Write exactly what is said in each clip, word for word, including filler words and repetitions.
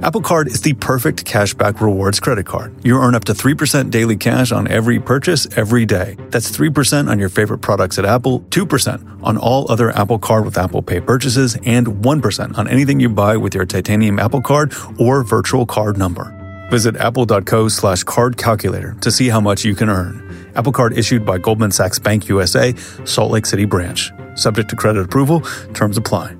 Apple Card is the perfect cashback rewards credit card. You earn up to three percent daily cash on every purchase every day. That's three percent on your favorite products at Apple, two percent on all other Apple Card with Apple Pay purchases, and one percent on anything you buy with your titanium Apple Card or virtual card number. Visit apple.co slash card calculator to see how much you can earn. Apple Card issued by Goldman Sachs Bank U S A, Salt Lake City branch. Subject to credit approval. Terms apply.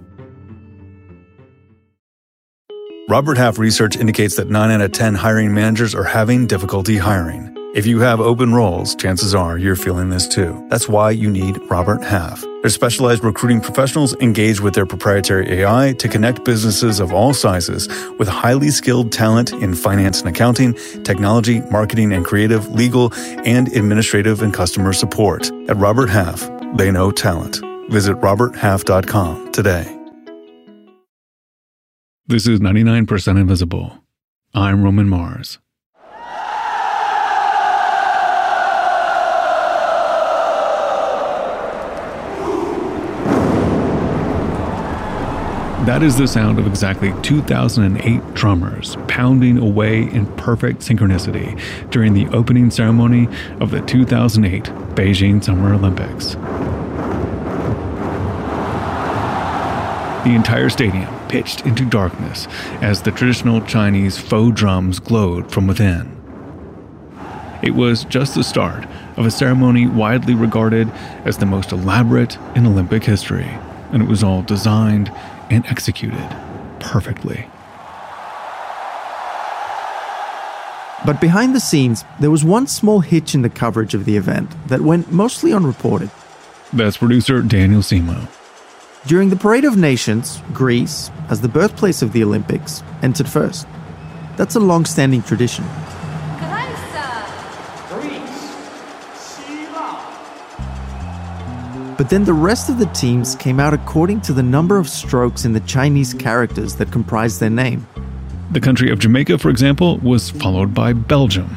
Robert Half research indicates that nine out of ten hiring managers are having difficulty hiring. If you have open roles, chances are you're feeling this too. That's why you need Robert Half. Their specialized recruiting professionals engage with their proprietary A I to connect businesses of all sizes with highly skilled talent in finance and accounting, technology, marketing and creative, legal, and administrative and customer support. At Robert Half, they know talent. Visit robert half dot com today. This is ninety-nine percent Invisible. I'm Roman Mars. That is the sound of exactly two thousand eight drummers pounding away in perfect synchronicity during the opening ceremony of the two thousand eight Beijing Summer Olympics. The entire stadium pitched into darkness as the traditional Chinese faux drums glowed from within. It was just the start of a ceremony widely regarded as the most elaborate in Olympic history, and it was all designed and executed perfectly. But behind the scenes, there was one small hitch in the coverage of the event that went mostly unreported. That's producer Daniel Simo. During the Parade of Nations, Greece, as the birthplace of the Olympics, entered first. That's a long-standing tradition. But then the rest of the teams came out according to the number of strokes in the Chinese characters that comprised their name. The country of Jamaica, for example, was followed by Belgium.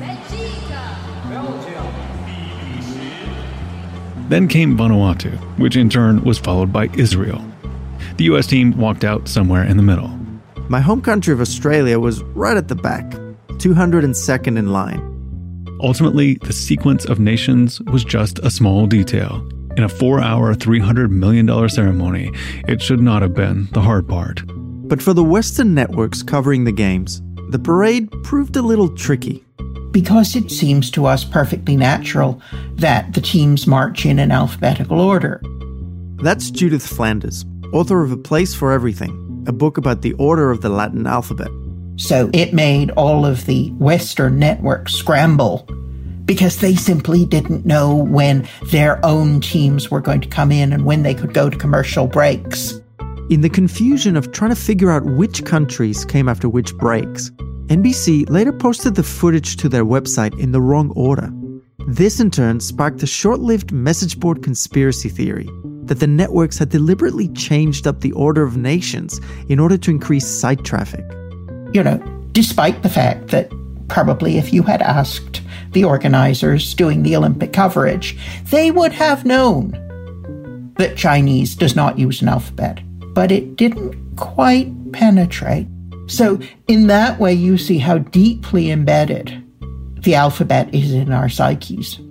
Then came Vanuatu, which in turn was followed by Israel. The U S team walked out somewhere in the middle. My home country of Australia was right at the back, two hundred second in line. Ultimately, the sequence of nations was just a small detail. In a four-hour, three hundred million dollars ceremony, it should not have been the hard part. But for the Western networks covering the games, the parade proved a little tricky. Because it seems to us perfectly natural that the teams march in an alphabetical order. That's Judith Flanders, author of A Place for Everything, a book about the order of the Latin alphabet. So it made all of the Western networks scramble because they simply didn't know when their own teams were going to come in and when they could go to commercial breaks. In the confusion of trying to figure out which countries came after which breaks, N B C later posted the footage to their website in the wrong order. This in turn sparked a short-lived message board conspiracy theory that the networks had deliberately changed up the order of nations in order to increase site traffic. You know, despite the fact that probably if you had asked the organizers doing the Olympic coverage, they would have known that Chinese does not use an alphabet, but it didn't quite penetrate. So in that way, you see how deeply embedded the alphabet is in our psyches.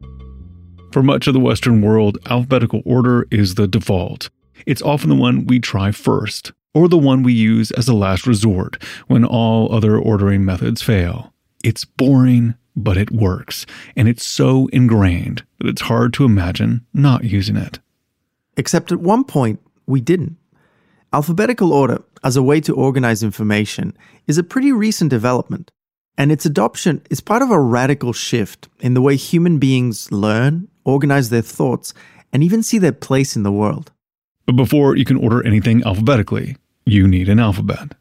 For much of the Western world, alphabetical order is the default. It's often the one we try first, or the one we use as a last resort when all other ordering methods fail. It's boring, but it works, and it's so ingrained that it's hard to imagine not using it. Except at one point, we didn't. Alphabetical order, as a way to organize information, is a pretty recent development, and its adoption is part of a radical shift in the way human beings learn, organize their thoughts, and even see their place in the world. But before you can order anything alphabetically, you need an alphabet.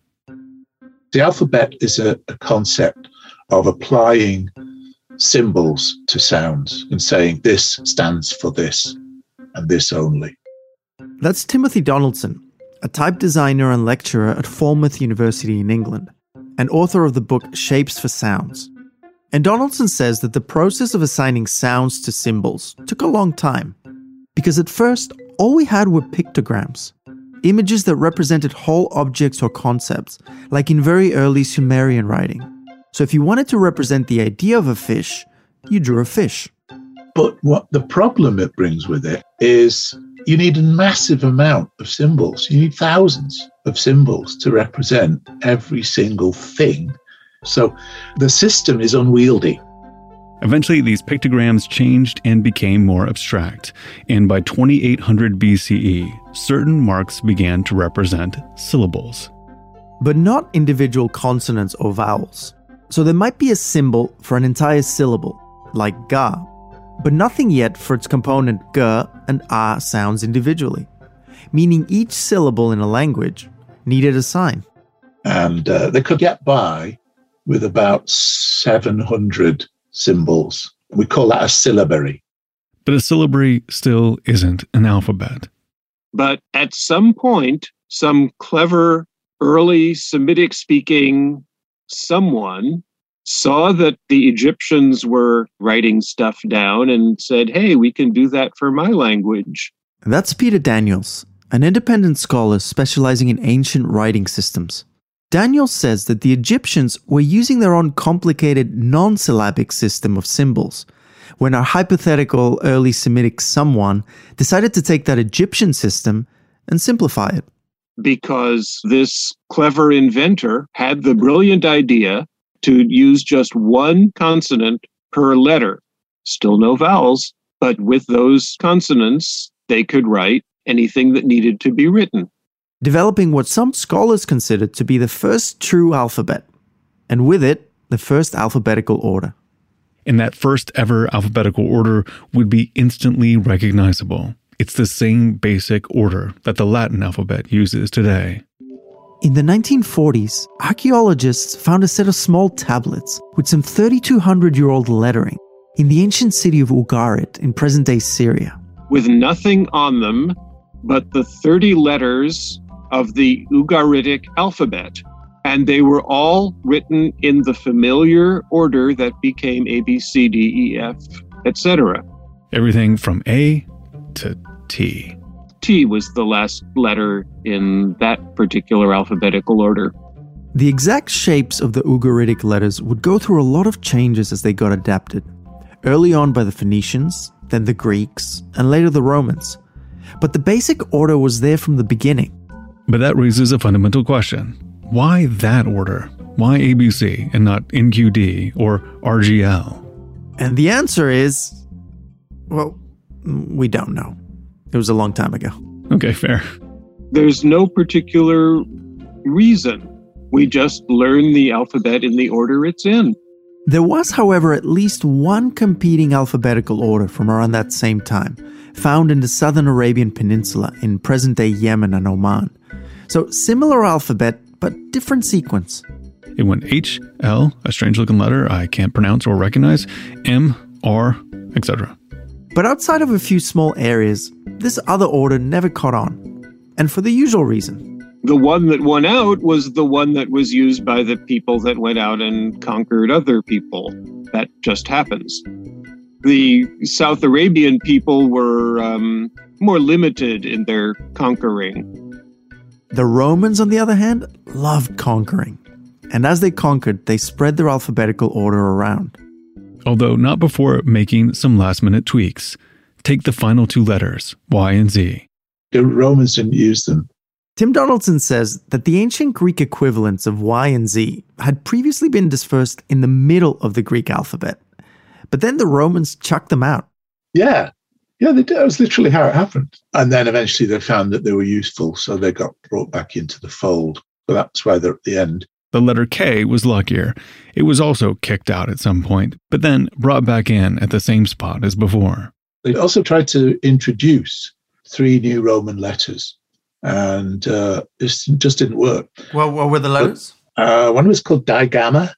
The alphabet is a, a concept of applying symbols to sounds and saying this stands for this and this only. That's Timothy Donaldson, a type designer and lecturer at Falmouth University in England, and author of the book Shapes for Sounds. And Donaldson says that the process of assigning sounds to symbols took a long time, because at first, all we had were pictograms. images that represented whole objects or concepts, like in very early Sumerian writing. So if you wanted to represent the idea of a fish, you drew a fish. But what the problem it brings with it is you need a massive amount of symbols. You need thousands of symbols to represent every single thing. So the system is unwieldy. Eventually, these pictograms changed and became more abstract, and by twenty-eight hundred B C E, certain marks began to represent syllables. But not individual consonants or vowels. So there might be a symbol for an entire syllable, like ga, but nothing yet for its component g and a sounds individually, meaning each syllable in a language needed a sign. And uh, they could get by with about seven hundred symbols. We call that a syllabary. But a syllabary still isn't an alphabet. But at some point, some clever, early Semitic-speaking someone saw that the Egyptians were writing stuff down and said, hey, we can do that for my language. That's Peter Daniels, an independent scholar specializing in ancient writing systems. Daniels says that the Egyptians were using their own complicated non-syllabic system of symbols, when our hypothetical early Semitic someone decided to take that Egyptian system and simplify it. Because this clever inventor had the brilliant idea to use just one consonant per letter. Still no vowels, but with those consonants, they could write anything that needed to be written. Developing what some scholars consider to be the first true alphabet, and with it, the first alphabetical order. And that first ever alphabetical order would be instantly recognizable. It's the same basic order that the Latin alphabet uses today. In the nineteen forties, archaeologists found a set of small tablets with some thirty-two hundred year old lettering in the ancient city of Ugarit in present-day Syria. With nothing on them but the thirty letters of the Ugaritic alphabet. And they were all written in the familiar order that became A, B, C, D, E, F, et cetera. Everything from A to T. T was the last letter in that particular alphabetical order. The exact shapes of the Ugaritic letters would go through a lot of changes as they got adapted. Early on by the Phoenicians, then the Greeks, and later the Romans. But the basic order was there from the beginning. But that raises a fundamental question. Why that order? Why A B C and not N Q D or R G L? And the answer is, well, we don't know. It was a long time ago. Okay, fair. There's no particular reason. We just learn the alphabet in the order it's in. There was, however, at least one competing alphabetical order from around that same time, found in the southern Arabian Peninsula in present-day Yemen and Oman. So similar alphabet, but different sequence. It went H, L, a strange-looking letter I can't pronounce or recognize, M, R, et cetera. But outside of a few small areas, this other order never caught on. And for the usual reason. The one that won out was the one that was used by the people that went out and conquered other people. That just happens. The South Arabian people were um, more limited in their conquering. The Romans, on the other hand, loved conquering. And as they conquered, they spread their alphabetical order around. Although not before making some last-minute tweaks. Take the final two letters, Y and Z. The Romans didn't use them. Tim Donaldson says that the ancient Greek equivalents of Y and Z had previously been dispersed in the middle of the Greek alphabet. But then the Romans chucked them out. Yeah. Yeah, they did. That was literally how it happened. And then eventually they found that they were useful, so they got brought back into the fold. So that's why they're at the end. The letter K was luckier. It was also kicked out at some point, but then brought back in at the same spot as before. They also tried to introduce three new Roman letters, and uh, this just didn't work. Well, what were the letters? But, uh, one was called digamma,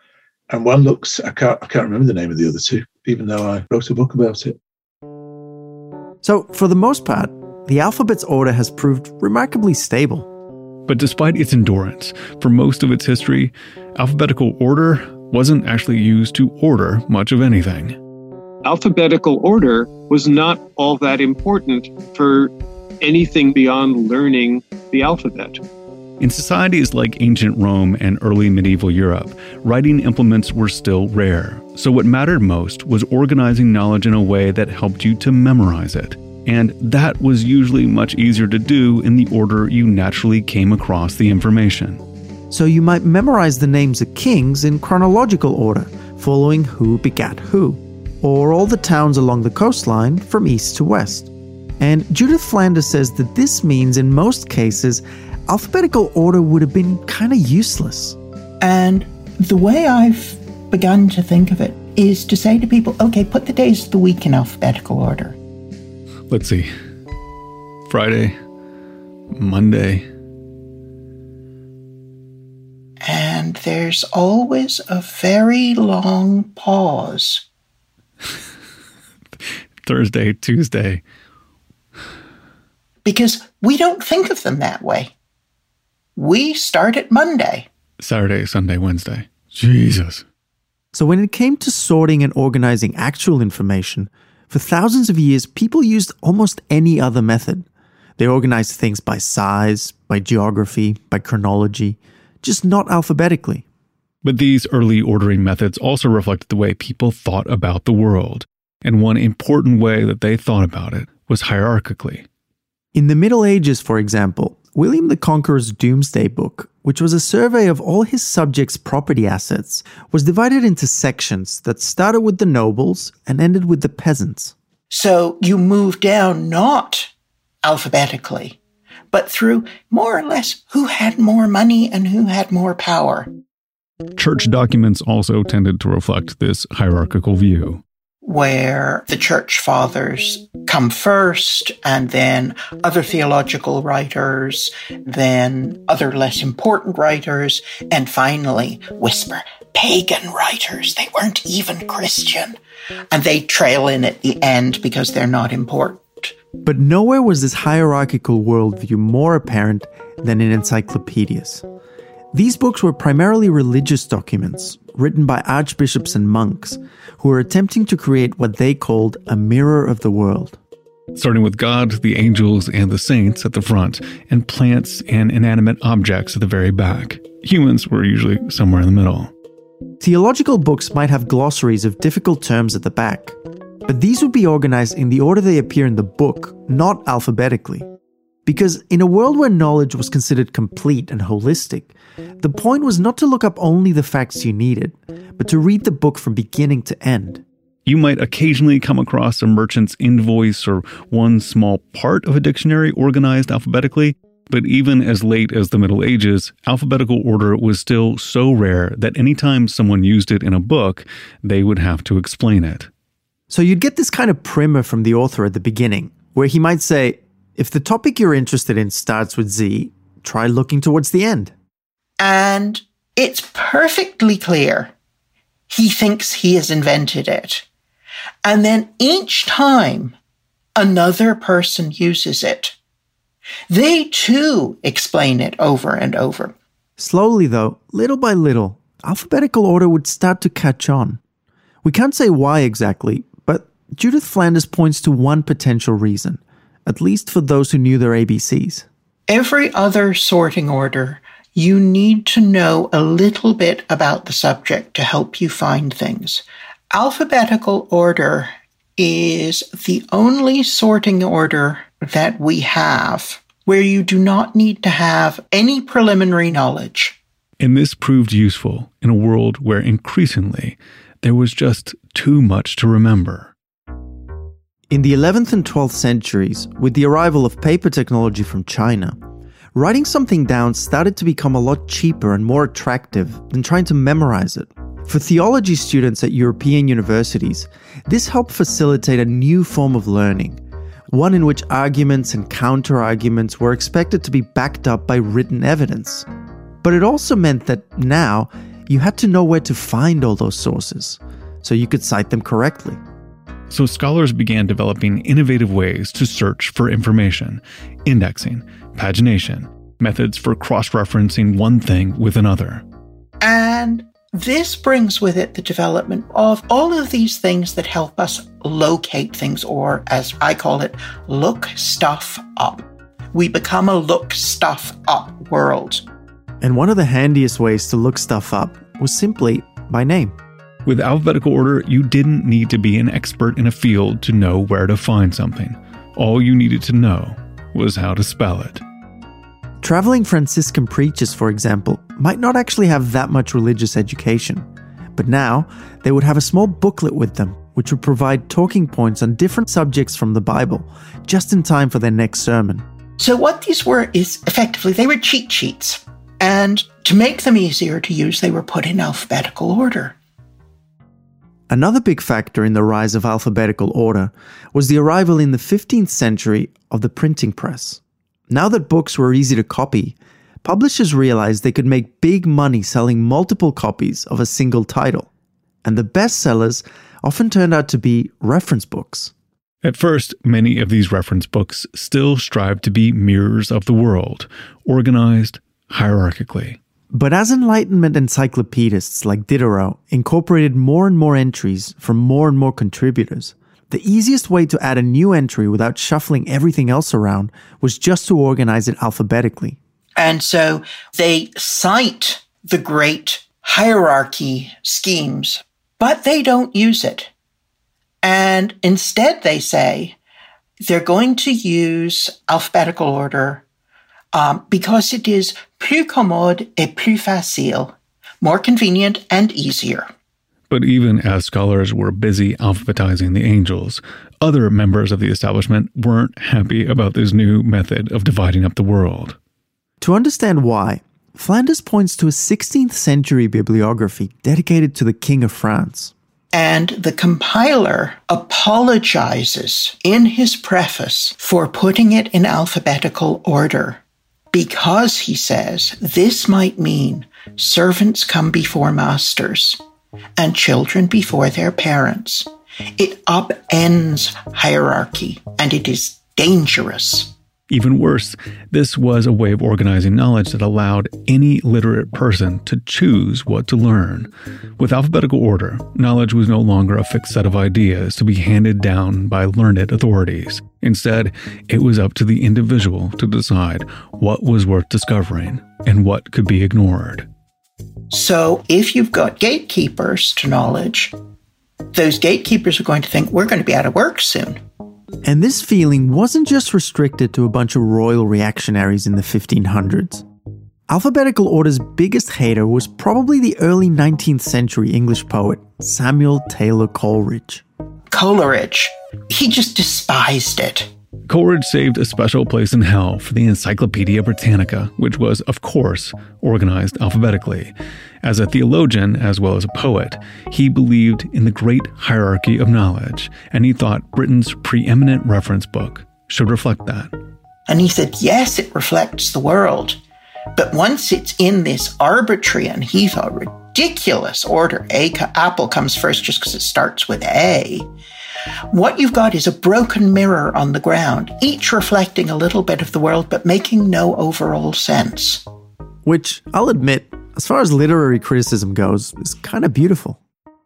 and one looks, I can't, I can't remember the name of the other two, even though I wrote a book about it. So, for the most part, the alphabet's order has proved remarkably stable. But despite its endurance, for most of its history, alphabetical order wasn't actually used to order much of anything. Alphabetical order was not all that important for anything beyond learning the alphabet. In societies like ancient Rome and early medieval Europe, writing implements were still rare. So what mattered most was organizing knowledge in a way that helped you to memorize it. And that was usually much easier to do in the order you naturally came across the information. So you might memorize the names of kings in chronological order, following who begat who, or all the towns along the coastline from east to west. And Judith Flanders says that this means in most cases, alphabetical order would have been kind of useless. And the way I've begun to think of it is to say to people, okay, put the days of the week in alphabetical order. Let's see. Friday, Monday. And there's always a very long pause. Thursday, Tuesday. Because we don't think of them that way. We start at Monday. Saturday, Sunday, Wednesday. Jesus. So when it came to sorting and organizing actual information, for thousands of years, people used almost any other method. They organized things by size, by geography, by chronology, just not alphabetically. But these early ordering methods also reflected the way people thought about the world. And one important way that they thought about it was hierarchically. In the Middle Ages, for example, William the Conqueror's Doomsday Book, which was a survey of all his subjects' property assets, was divided into sections that started with the nobles and ended with the peasants. So you move down not alphabetically, but through more or less who had more money and who had more power. Church documents also tended to reflect this hierarchical view, where the church fathers come first, and then other theological writers, then other less important writers, and finally, whisper, pagan writers. They weren't even Christian. And they trail in at the end because they're not important. But nowhere was this hierarchical worldview more apparent than in encyclopedias. These books were primarily religious documents, written by archbishops and monks, who were attempting to create what they called a mirror of the world. Starting with God, the angels, and the saints at the front, and plants and inanimate objects at the very back. Humans were usually somewhere in the middle. Theological books might have glossaries of difficult terms at the back, but these would be organized in the order they appear in the book, not alphabetically. Because in a world where knowledge was considered complete and holistic, the point was not to look up only the facts you needed, but to read the book from beginning to end. You might occasionally come across a merchant's invoice or one small part of a dictionary organized alphabetically, but even as late as the Middle Ages, alphabetical order was still so rare that anytime someone used it in a book, they would have to explain it. So you'd get this kind of primer from the author at the beginning, where he might say, if the topic you're interested in starts with Z, try looking towards the end. And it's perfectly clear he thinks he has invented it. And then each time another person uses it, they too explain it over and over. Slowly though, little by little, alphabetical order would start to catch on. We can't say why exactly, but Judith Flanders points to one potential reason, at least for those who knew their A B Cs. Every other sorting order, you need to know a little bit about the subject to help you find things. Alphabetical order is the only sorting order that we have where you do not need to have any preliminary knowledge. And this proved useful in a world where increasingly there was just too much to remember. In the eleventh and twelfth centuries, with the arrival of paper technology from China, writing something down started to become a lot cheaper and more attractive than trying to memorize it. For theology students at European universities, this helped facilitate a new form of learning, one in which arguments and counter-arguments were expected to be backed up by written evidence. But it also meant that now you had to know where to find all those sources, so you could cite them correctly. So scholars began developing innovative ways to search for information, indexing, pagination, methods for cross-referencing one thing with another. And this brings with it the development of all of these things that help us locate things, or as I call it, look stuff up. We become a look stuff up world. And one of the handiest ways to look stuff up was simply by name. With alphabetical order, you didn't need to be an expert in a field to know where to find something. All you needed to know was how to spell it. Traveling Franciscan preachers, for example, might not actually have that much religious education. But now, they would have a small booklet with them, which would provide talking points on different subjects from the Bible, just in time for their next sermon. So what these were is, effectively, they were cheat sheets. And to make them easier to use, they were put in alphabetical order. Another big factor in the rise of alphabetical order was the arrival in the fifteenth century of the printing press. Now that books were easy to copy, publishers realized they could make big money selling multiple copies of a single title. And the bestsellers often turned out to be reference books. At first, many of these reference books still strive to be mirrors of the world, organized hierarchically. But as Enlightenment encyclopedists like Diderot incorporated more and more entries from more and more contributors, the easiest way to add a new entry without shuffling everything else around was just to organize it alphabetically. And so they cite the great hierarchy schemes, but they don't use it. And instead they say they're going to use alphabetical order um, because it is plus commode et plus facile, more convenient and easier. But even as scholars were busy alphabetizing the angels, other members of the establishment weren't happy about this new method of dividing up the world. To understand why, Flanders points to a sixteenth century bibliography dedicated to the King of France. And the compiler apologizes in his preface for putting it in alphabetical order because, he says, this might mean servants come before masters and children before their parents. It upends hierarchy, and it is dangerous. Even worse, this was a way of organizing knowledge that allowed any literate person to choose what to learn. With alphabetical order, knowledge was no longer a fixed set of ideas to be handed down by learned authorities. Instead, it was up to the individual to decide what was worth discovering and what could be ignored. So if you've got gatekeepers to knowledge, those gatekeepers are going to think we're going to be out of work soon. And this feeling wasn't just restricted to a bunch of royal reactionaries in the fifteen hundreds. Alphabetical order's biggest hater was probably the early nineteenth century English poet Samuel Taylor Coleridge. Coleridge, he just despised it. Coleridge saved a special place in hell for the Encyclopedia Britannica, which was, of course, organized alphabetically. As a theologian, as well as a poet, he believed in the great hierarchy of knowledge, and he thought Britain's preeminent reference book should reflect that. And he said, yes, it reflects the world, but once it's in this arbitrary, and he thought ridiculous order, A, apple comes first just because it starts with A, what you've got is a broken mirror on the ground, each reflecting a little bit of the world, but making no overall sense. Which, I'll admit, as far as literary criticism goes, is kind of beautiful.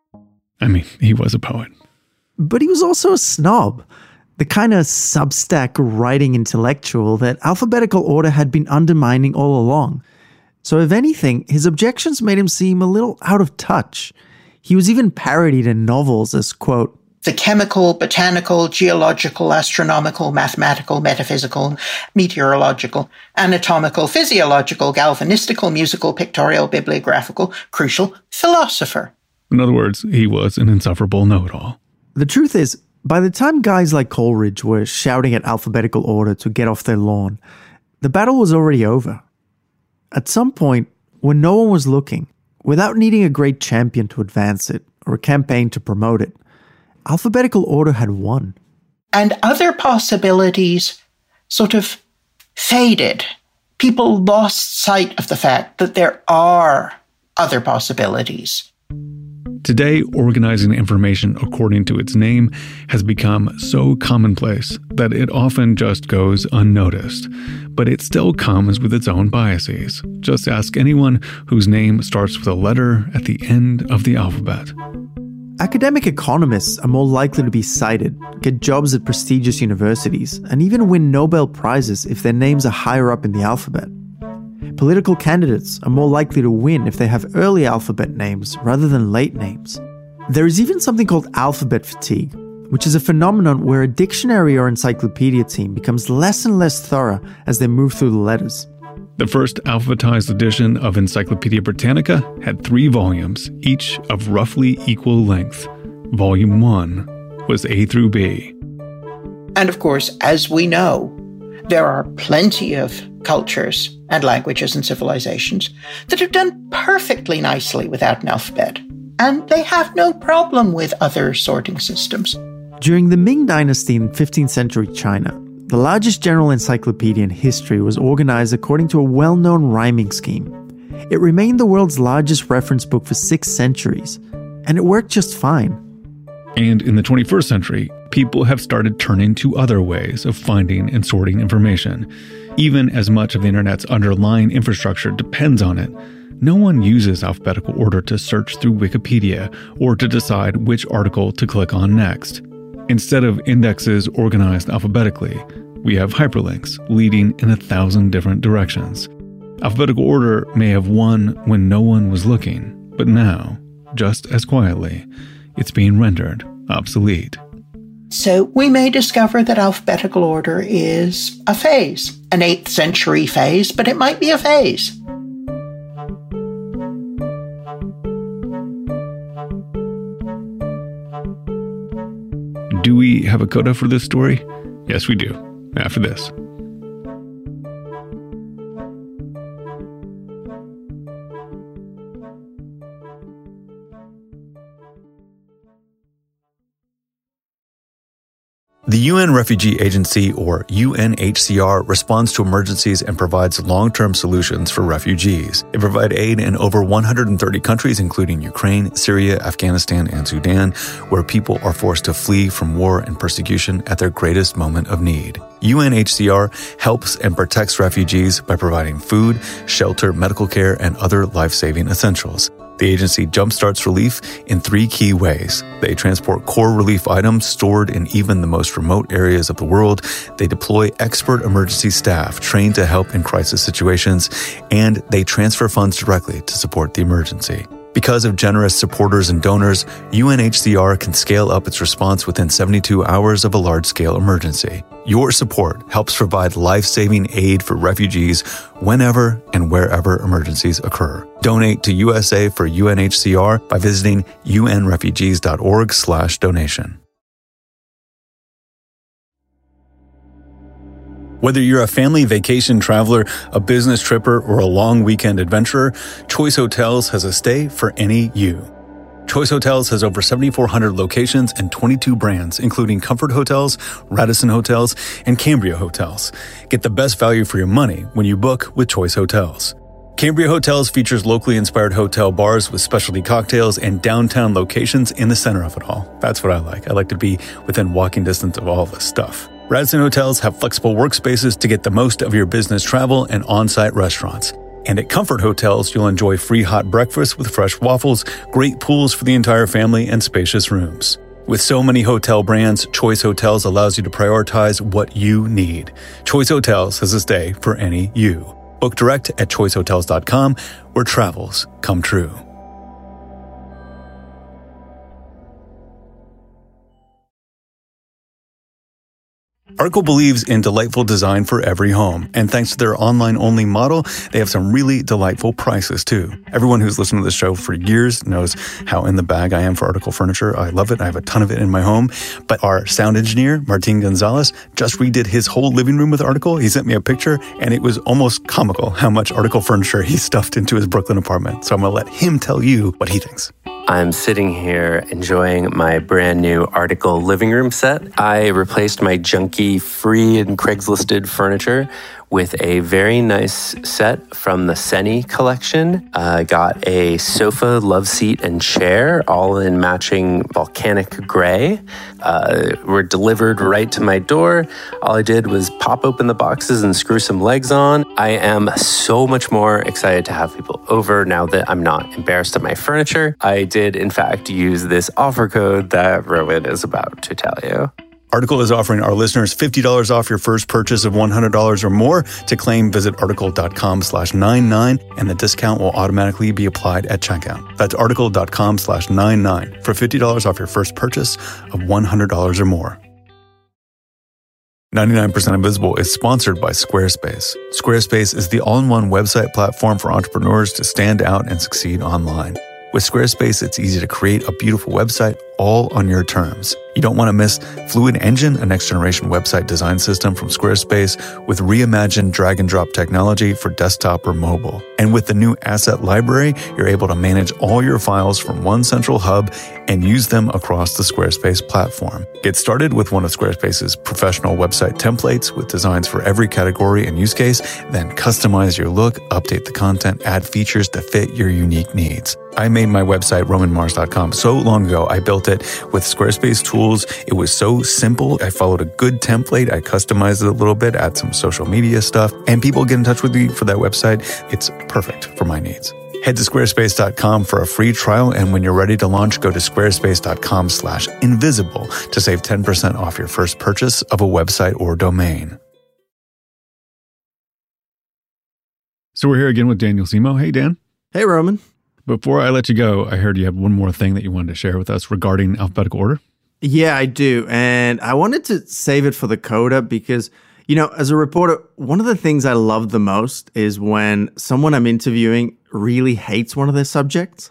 I mean, he was a poet. But he was also a snob, the kind of Substack writing intellectual that alphabetical order had been undermining all along. So if anything, his objections made him seem a little out of touch. He was even parodied in novels as, quote, the chemical, botanical, geological, astronomical, mathematical, metaphysical, meteorological, anatomical, physiological, galvanistical, musical, pictorial, bibliographical, crucial philosopher. In other words, he was an insufferable know-it-all. The truth is, by the time guys like Coleridge were shouting at alphabetical order to get off their lawn, the battle was already over. At some point, when no one was looking, without needing a great champion to advance it or a campaign to promote it, alphabetical order had won. And other possibilities sort of faded. People lost sight of the fact that there are other possibilities. Today, organizing information according to its name has become so commonplace that it often just goes unnoticed. But it still comes with its own biases. Just ask anyone whose name starts with a letter at the end of the alphabet. Academic economists are more likely to be cited, get jobs at prestigious universities, and even win Nobel Prizes if their names are higher up in the alphabet. Political candidates are more likely to win if they have early alphabet names rather than late names. There is even something called alphabet fatigue, which is a phenomenon where a dictionary or encyclopedia team becomes less and less thorough as they move through the letters. The first alphabetized edition of Encyclopedia Britannica had three volumes, each of roughly equal length. Volume one was A through B. And of course, as we know, there are plenty of cultures and languages and civilizations that have done perfectly nicely without an alphabet, and they have no problem with other sorting systems. During the Ming Dynasty in fifteenth century China, the largest general encyclopedia in history was organized according to a well-known rhyming scheme. It remained the world's largest reference book for six centuries, and it worked just fine. And in the twenty-first century, people have started turning to other ways of finding and sorting information. Even as much of the internet's underlying infrastructure depends on it, no one uses alphabetical order to search through Wikipedia or to decide which article to click on next. Instead of indexes organized alphabetically, we have hyperlinks leading in a thousand different directions. Alphabetical order may have won when no one was looking, but now, just as quietly, it's being rendered obsolete. So we may discover that alphabetical order is a phase, an eighth century phase, but it might be a phase. Do we have a coda for this story? Yes, we do. After this. The U N Refugee Agency, or U N H C R, responds to emergencies and provides long-term solutions for refugees. They provide aid in over one hundred thirty countries, including Ukraine, Syria, Afghanistan, and Sudan, where people are forced to flee from war and persecution at their greatest moment of need. U N H C R helps and protects refugees by providing food, shelter, medical care, and other life-saving essentials. The agency jumpstarts relief in three key ways. They transport core relief items stored in even the most remote areas of the world. They deploy expert emergency staff trained to help in crisis situations, and they transfer funds directly to support the emergency. Because of generous supporters and donors, U N H C R can scale up its response within seventy-two hours of a large-scale emergency. Your support helps provide life-saving aid for refugees whenever and wherever emergencies occur. Donate to U S A for U N H C R by visiting unrefugees.org slash donation. Whether you're a family vacation traveler, a business tripper, or a long weekend adventurer, Choice Hotels has a stay for any you. Choice Hotels has over seventy-four hundred locations and twenty-two brands, including Comfort Hotels, Radisson Hotels, and Cambria Hotels. Get the best value for your money when you book with Choice Hotels. Cambria Hotels features locally inspired hotel bars with specialty cocktails and downtown locations in the center of it all. That's what I like. I like to be within walking distance of all this stuff. Radisson Hotels have flexible workspaces to get the most of your business travel and on-site restaurants. And at Comfort Hotels, you'll enjoy free hot breakfast with fresh waffles, great pools for the entire family, and spacious rooms. With so many hotel brands, Choice Hotels allows you to prioritize what you need. Choice Hotels has a stay for any you. Book direct at choice hotels dot com, where travels come true. Article believes in delightful design for every home, and thanks to their online-only model, they have some really delightful prices too. Everyone who's listened to the show for years knows how in the bag I am for Article furniture. I love it. I have a ton of it in my home. But our sound engineer, Martin Gonzalez, just redid his whole living room with Article. He sent me a picture, and it was almost comical how much Article furniture he stuffed into his Brooklyn apartment. So I'm going to let him tell you what he thinks. I'm sitting here enjoying my brand new Article living room set. I replaced my junky free and Craigslisted furniture with a very nice set from the Seni collection. I uh, got a sofa, love seat, and chair, all in matching volcanic gray. Uh, were delivered right to my door. All I did was pop open the boxes and screw some legs on. I am so much more excited to have people over now that I'm not embarrassed of my furniture. I did, in fact, use this offer code that Rowan is about to tell you. Article is offering our listeners fifty dollars off your first purchase of one hundred dollars or more. To claim, visit article.com slash 99, and the discount will automatically be applied at checkout. That's article.com slash 99 for fifty dollars off your first purchase of one hundred dollars or more. ninety-nine percent Invisible is sponsored by Squarespace. Squarespace is the all-in-one website platform for entrepreneurs to stand out and succeed online. With Squarespace, it's easy to create a beautiful website all on your terms. You don't want to miss Fluid Engine, a next-generation website design system from Squarespace with reimagined drag-and-drop technology for desktop or mobile. And with the new Asset Library, you're able to manage all your files from one central hub and use them across the Squarespace platform. Get started with one of Squarespace's professional website templates with designs for every category and use case, then customize your look, update the content, add features to fit your unique needs. I made my website, roman mars dot com, so long ago. I built it with Squarespace tools. It was so simple. I followed a good template. I customized it a little bit, add some social media stuff, and people get in touch with me for that website. It's perfect for my needs. Head to squarespace dot com for a free trial, and when you're ready to launch, go to squarespace.com slash invisible to save ten percent off your first purchase of a website or domain. So we're here again with Daniel Simo. Hey, Dan. Hey, Roman. Before I let you go, I heard you have one more thing that you wanted to share with us regarding alphabetical order. Yeah, I do. And I wanted to save it for the coda because, you know, as a reporter, one of the things I love the most is when someone I'm interviewing really hates one of their subjects.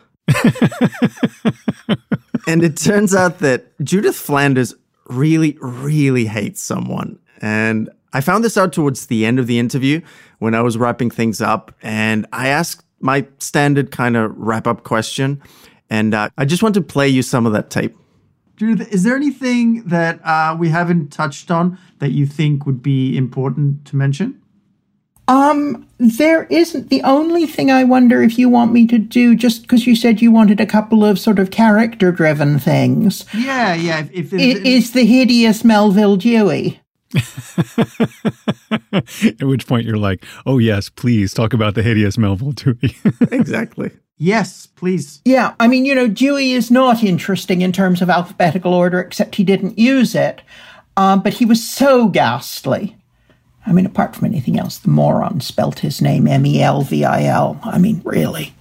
And it turns out that Judith Flanders really, really hates someone. And I found this out towards the end of the interview when I was wrapping things up. And I asked my standard kind of wrap-up question. And uh, I just want to play you some of that tape. Judith, is there anything that uh, we haven't touched on that you think would be important to mention? Um, there isn't. The only thing I wonder if you want me to do, just because you said you wanted a couple of sort of character-driven things. Yeah, yeah. If, if, if, it, is the hideous Melville Dewey. At which point you're like, oh yes, please talk about the hideous Melville Dewey. Exactly. Yes, please. Yeah, I mean, you know, Dewey is not interesting in terms of alphabetical order, except he didn't use it. Um, but he was so ghastly. I mean, apart from anything else, the moron spelt his name M E L V I L. I mean, really.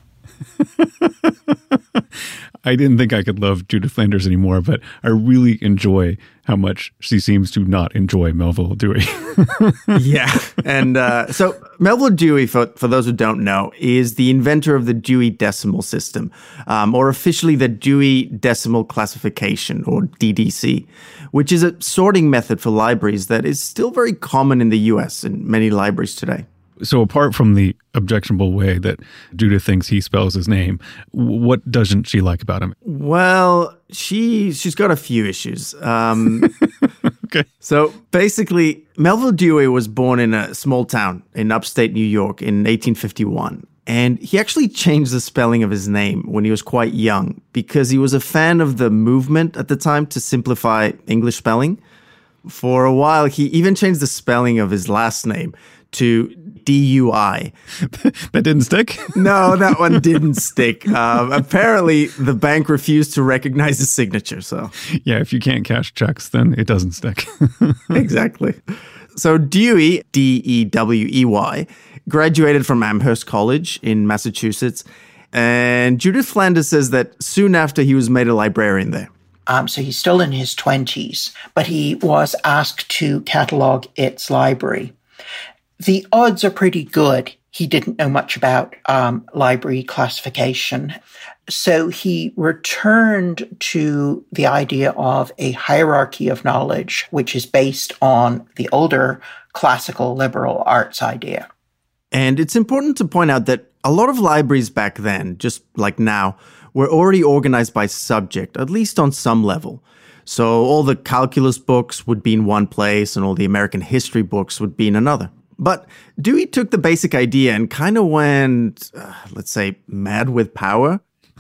I didn't think I could love Judith Flanders anymore, but I really enjoy how much she seems to not enjoy Melville Dewey. Yeah. And uh, so Melville Dewey, for, for those who don't know, is the inventor of the Dewey Decimal System, um, or officially the Dewey Decimal Classification, or D D C, which is a sorting method for libraries that is still very common in the U S and many libraries today. So apart from the objectionable way that Judith thinks he spells his name, what doesn't she like about him? Well, she, she's got a few issues. Um, okay. So basically, Melville Dewey was born in a small town in upstate New York in eighteen fifty-one. And he actually changed the spelling of his name when he was quite young because he was a fan of the movement at the time to simplify English spelling. For a while, he even changed the spelling of his last name to D U I. That didn't stick? No, that one didn't stick. Um, apparently, the bank refused to recognize his signature. So, yeah, if you can't cash checks, then it doesn't stick. Exactly. So Dewey, D E W E Y, graduated from Amherst College in Massachusetts. And Judith Flanders says that soon after he was made a librarian there. Um, so he's still in his twenties, but he was asked to catalog its library. The odds are pretty good. He didn't know much about um, library classification. So he returned to the idea of a hierarchy of knowledge, which is based on the older classical liberal arts idea. And it's important to point out that a lot of libraries back then, just like now, were already organized by subject, at least on some level. So all the calculus books would be in one place and all the American history books would be in another. But Dewey took the basic idea and kind of went, uh, let's say, mad with power.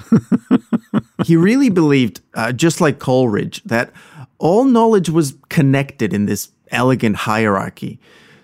He really believed, uh, just like Coleridge, that all knowledge was connected in this elegant hierarchy.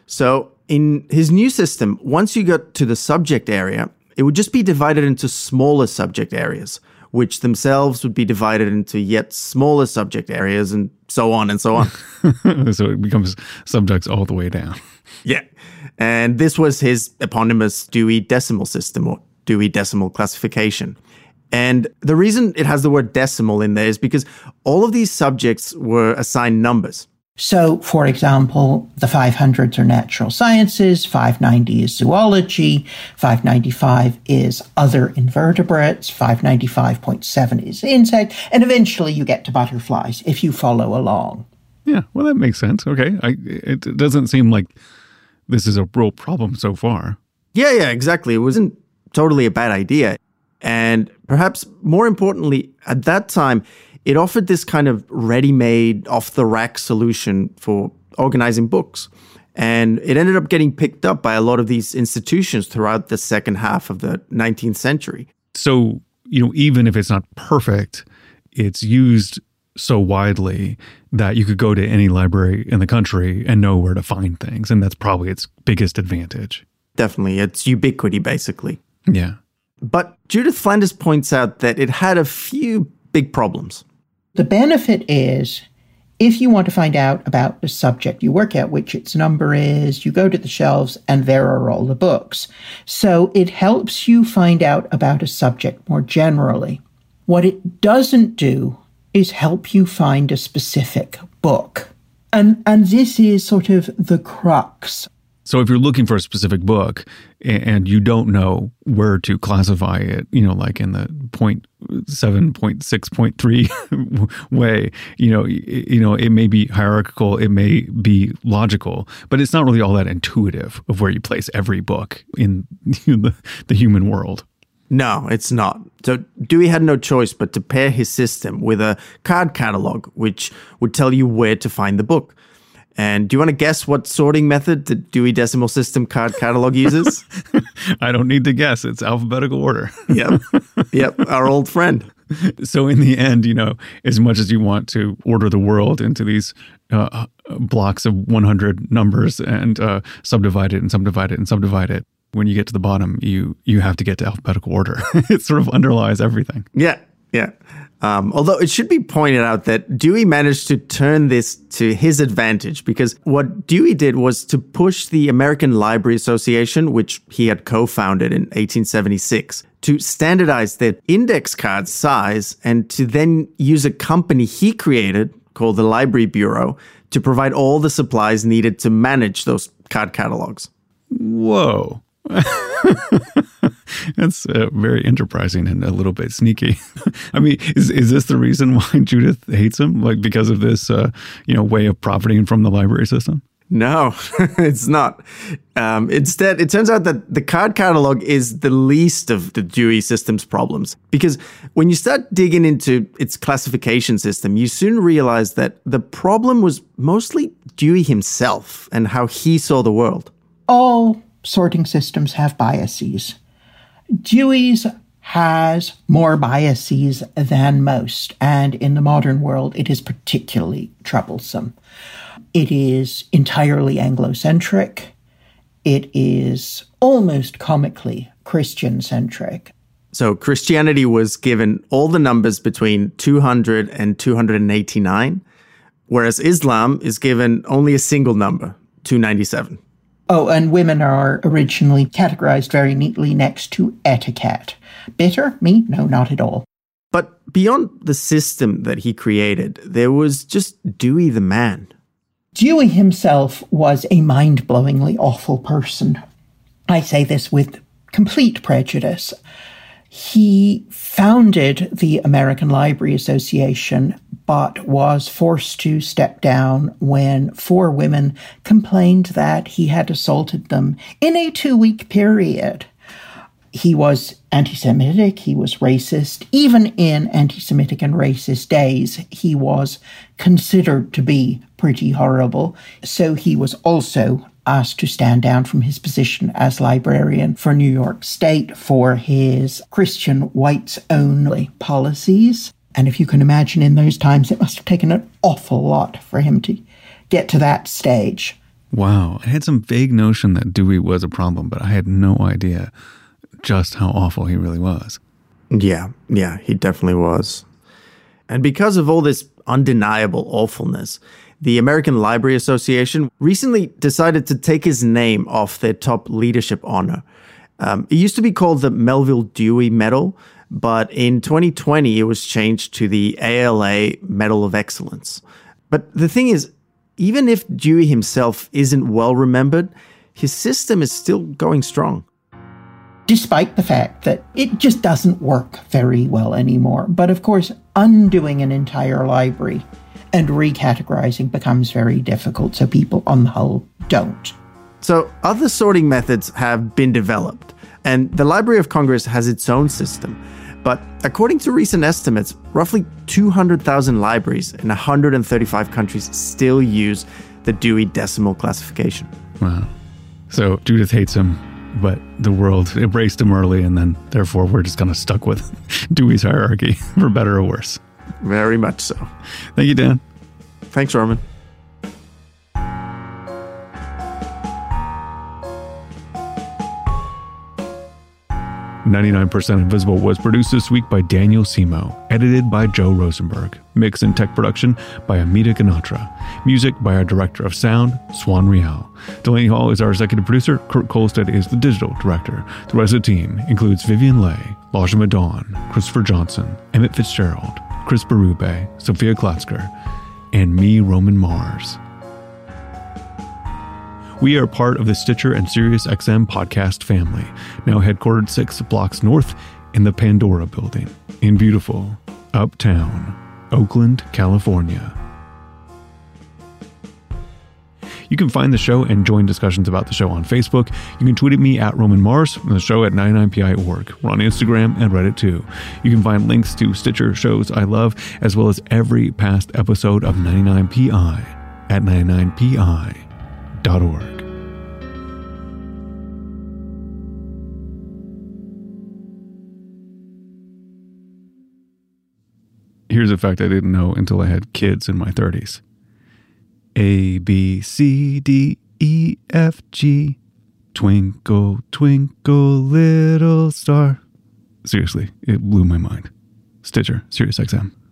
So in his new system, once you got to the subject area, it would just be divided into smaller subject areas, which themselves would be divided into yet smaller subject areas, and so on and so on. So it becomes subjects all the way down. Yeah. And this was his eponymous Dewey Decimal System, or Dewey Decimal Classification. And the reason it has the word decimal in there is because all of these subjects were assigned numbers. So, for example, the five hundreds are natural sciences, five ninety is zoology, five ninety-five is other invertebrates, five ninety-five point seven is insect, and eventually you get to butterflies if you follow along. Yeah, well, that makes sense. Okay. I, it doesn't seem like this is a real problem so far. Yeah, yeah, exactly. It wasn't totally a bad idea. And perhaps more importantly, at that time, it offered this kind of ready-made, off-the-rack solution for organizing books. And it ended up getting picked up by a lot of these institutions throughout the second half of the nineteenth century. So, you know, even if it's not perfect, it's used so widely that you could go to any library in the country and know where to find things. And that's probably its biggest advantage. Definitely. It's ubiquity, basically. Yeah. But Judith Flanders points out that it had a few big problems. The benefit is, if you want to find out about the subject, you work out which its number is, you go to the shelves, and there are all the books. So it helps you find out about a subject more generally. What it doesn't do is help you find a specific book. And, and this is sort of the crux. So if you're looking for a specific book and you don't know where to classify it, you know, like in the point seven, point six, point three way, you know, you know, it may be hierarchical, it may be logical, but it's not really all that intuitive of where you place every book in the, the human world. No, it's not. So Dewey had no choice but to pair his system with a card catalog, which would tell you where to find the book. And do you want to guess what sorting method the Dewey Decimal System card catalog uses? I don't need to guess. It's alphabetical order. Yep. Yep. Our old friend. So in the end, you know, as much as you want to order the world into these uh, blocks of one hundred numbers and uh, subdivide it and subdivide it and subdivide it, when you get to the bottom, you you have to get to alphabetical order. It sort of underlies everything. Yeah. Yeah. Um, although it should be pointed out that Dewey managed to turn this to his advantage, because what Dewey did was to push the American Library Association, which he had co-founded in eighteen seventy-six, to standardize their index card size and to then use a company he created called the Library Bureau to provide all the supplies needed to manage those card catalogs. Whoa. That's uh, very enterprising and a little bit sneaky. I mean, is is this the reason why Judith hates him? Like because of this, uh, you know, way of profiting from the library system? No, it's not. Um, instead, it turns out that the card catalog is the least of the Dewey system's problems. Because when you start digging into its classification system, you soon realize that the problem was mostly Dewey himself and how he saw the world. All sorting systems have biases. Dewey's has more biases than most, and in the modern world, it is particularly troublesome. It is entirely Anglo-centric. It is almost comically Christian-centric. So Christianity was given all the numbers between two hundred and two hundred eighty-nine, whereas Islam is given only a single number, two ninety-seven. Oh, and women are originally categorized very neatly next to etiquette. Bitter? Me? No, not at all. But beyond the system that he created, there was just Dewey the man. Dewey himself was a mind-blowingly awful person. I say this with complete prejudice. He founded the American Library Association, but was forced to step down when four women complained that he had assaulted them in a two-week period. He was anti-Semitic, he was racist. Even in anti-Semitic and racist days, he was considered to be pretty horrible. So he was also asked to stand down from his position as librarian for New York State for his Christian whites-only policies. And if you can imagine, in those times, it must have taken an awful lot for him to get to that stage. Wow. I had some vague notion that Dewey was a problem, but I had no idea just how awful he really was. Yeah, yeah, he definitely was. And because of all this undeniable awfulness, the American Library Association recently decided to take his name off their top leadership honor. Um, it used to be called the Melville Dewey Medal, but in twenty twenty, it was changed to the A L A Medal of Excellence. But the thing is, even if Dewey himself isn't well remembered, his system is still going strong. Despite the fact that it just doesn't work very well anymore. But of course, undoing an entire library and recategorizing becomes very difficult, so people on the whole don't. So other sorting methods have been developed, and the Library of Congress has its own system. But according to recent estimates, roughly two hundred thousand libraries in one hundred thirty-five countries still use the Dewey Decimal Classification. Wow. So Judith hates him, but the world embraced him early, and then therefore we're just kind of stuck with Dewey's hierarchy, for better or worse. Very much so. Thank you, Dan. Thanks, Roman. ninety-nine percent Invisible was produced this week by Daniel Simo, edited by Joe Rosenberg, mix and tech production by Amita Ganatra, music by our director of sound, Swan Rial. Delaney Hall is our executive producer, Kurt Kolstad is the digital director. The rest of the team includes Vivian Leigh, Laja Madon, Christopher Johnson, Emmett Fitzgerald, Chris Berube, Sophia Klatzker, and me, Roman Mars. We are part of the Stitcher and SiriusXM podcast family, now headquartered six blocks north in the Pandora Building in beautiful Uptown, Oakland, California. You can find the show and join discussions about the show on Facebook. You can tweet at me at Roman Mars and the show at ninety-nine P I dot org. We're on Instagram and Reddit too. You can find links to Stitcher shows I love, as well as every past episode of ninety-nine P I at ninety-nine P I dot org. Here's a fact I didn't know until I had kids in my thirties. A, B, C, D, E, F, G. Twinkle, twinkle, little star. Seriously, it blew my mind. Stitcher, SiriusXM.